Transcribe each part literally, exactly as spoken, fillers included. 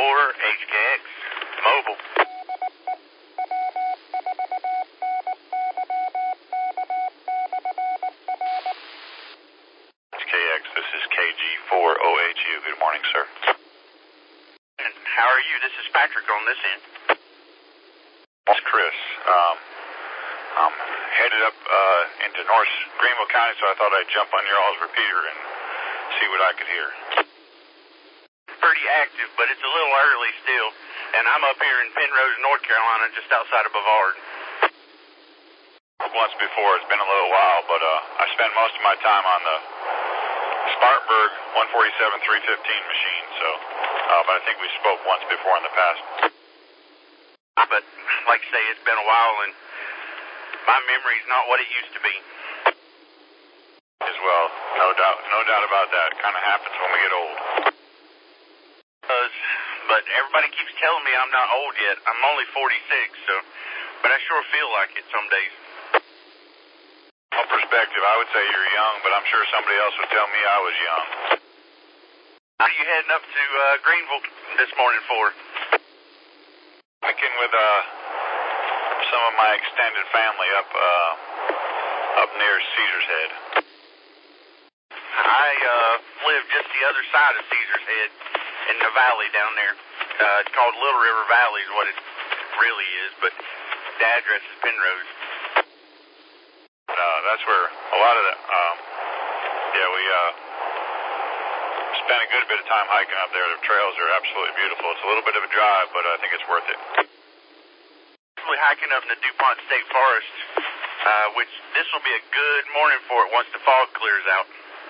four, H K X, mobile. H K X, this is K G four O H U. Good morning, sir. And how are you? This is Patrick on this end. It's Chris. Um, I'm headed up uh, into North Greenville County, so I thought I'd jump on your all's repeater and see what I could hear. Pretty active, but it's a little early still. And I'm up here in Penrose, North Carolina, just outside of Bavard. Once before, it's been a little while, but uh, I spend most of my time on the Spartanburg one forty-seven three fifteen machine, so, uh, but I think we spoke once before in the past. But, like I say, it's been a while, and my memory's not what it used to be. As well, no doubt, no doubt about that. It kind of happens when we get old. Does, but everybody keeps telling me I'm not old yet. I'm only forty-six, so, but I sure feel like it some days. From perspective, I would say you're young, but I'm sure somebody else would tell me I was young. How are you heading up to uh, Greenville this morning for? Hiking with uh, some of my extended family up uh, up near Caesar's Head. I uh, live just the other side of Caesar's Head in the valley down there. Uh, it's called Little River Valley is what it really is, but the address is Penrose. Uh, that's where a lot of the, um, yeah, we uh, spent a good bit of time hiking up there. The trails are absolutely beautiful. It's a little bit of a drive, but I think it's worth it. We're hiking up in the DuPont State Forest, uh, which this will be a good morning for it once the fog clears out.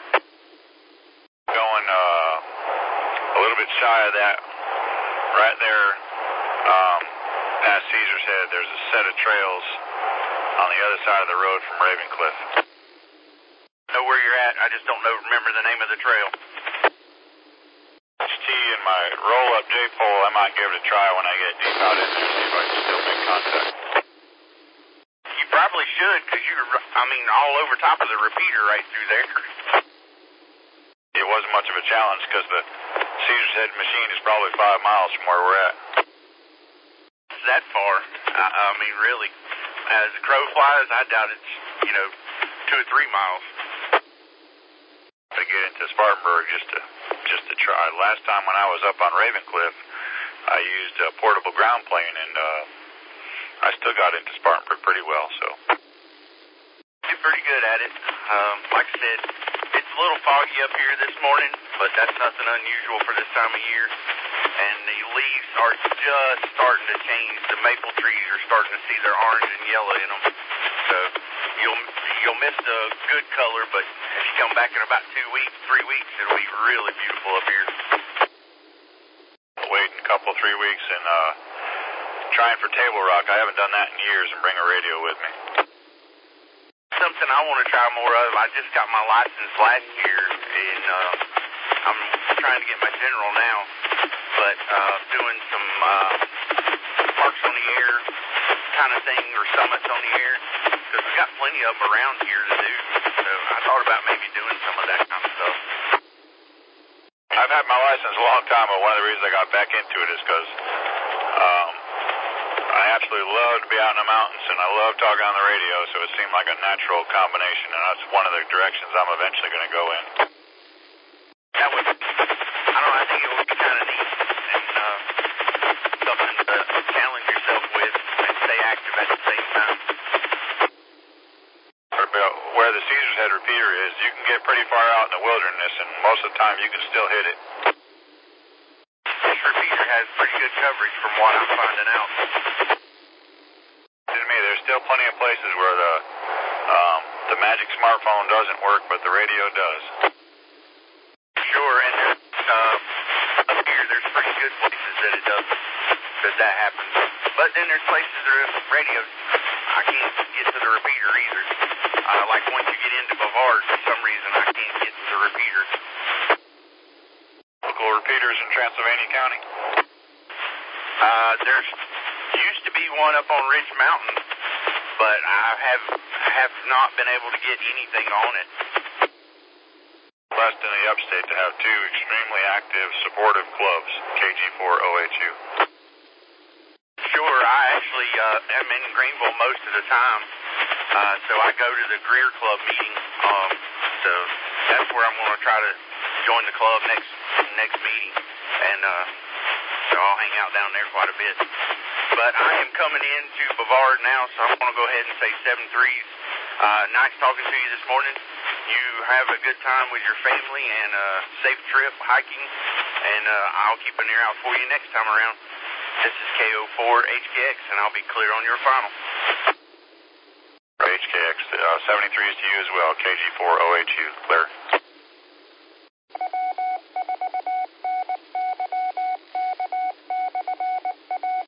Going uh, a little bit shy of that, right there um, past Caesar's Head, there's a set of trails on the other side of the road from Ravencliff. Know where you're at, I just don't know, remember the name of the trail. H T and my roll-up J-pole, I might give it a try when I get deep out in there, see if I can still make contact. You probably should, because you're, I mean, all over top of the repeater right through there. It wasn't much of a challenge, because the Caesar's Head machine is probably five miles from where we're at. It's that far. I, I mean, really. As the crow flies, I doubt it's, you know, two or three miles. To get into Spartanburg just to just to try. Last time when I was up on Ravencliff, I used a portable ground plane, and uh, I still got into Spartanburg pretty well. So did pretty good at it. Um, like I said, it's a little foggy up here this morning, but that's nothing unusual for this time of year. And the leaves are just starting to change. The maple trees are starting to see their orange and yellow in them. So you'll you'll miss the good color, but if you come back in about two weeks, three weeks, it'll be really beautiful up here. Wait a couple, three weeks, and uh, trying for Table Rock. I haven't done that in years, and bring a radio with me. Something I want to try more of. I just got my license last year, and uh, I'm trying to get my general now. But uh, doing some uh, parks on the air kind of thing, or summits on the air, because we got plenty of them around here to do. So I thought about maybe doing some of that kind of stuff. I've had my license a long time, but one of the reasons I got back into it is because um, I absolutely love to be out in the mountains, and I love talking on the radio, so it seemed like a natural combination, and that's one of the directions I'm eventually going to go in. That would, I don't know, I think it would be kind of neat, and uh, something to challenge yourself with and stay active at the same time. Where the Caesar's Head repeater is, you can get pretty far out in the wilderness, and most of the time you can still hit it. This repeater has pretty good coverage from what I'm finding out. To me, there's still plenty of places where the um, the magic smartphone doesn't work, but the radio does. Sure, and uh, up here there's pretty good places that it doesn't, that that happens. But then there's places that are radios. I can't get to the repeater either. Uh, like once you get into Bavard, for some reason I can't get to the repeater. Local repeaters in Transylvania County? Uh, there's used to be one up on Ridge Mountain, but I have have not been able to get anything on it. Well, blessed in the upstate to have two extremely active, supportive clubs, K G four O H U. Sure, I actually uh, am in Greenville most of the time, uh, so I go to the Greer Club meeting. Um, so that's where I'm going to try to join the club next next meeting, and uh, so I'll hang out down there quite a bit. But I am coming into Bavard now, so I'm going to go ahead and say seven threes. Uh, nice talking to you this morning. You have a good time with your family and a safe trip hiking, and uh, I'll keep an ear out for you next time around. This is K O four H K X, and I'll be clear on your final. H K X, uh, seventy-threes to you as well, K G four O H U, clear.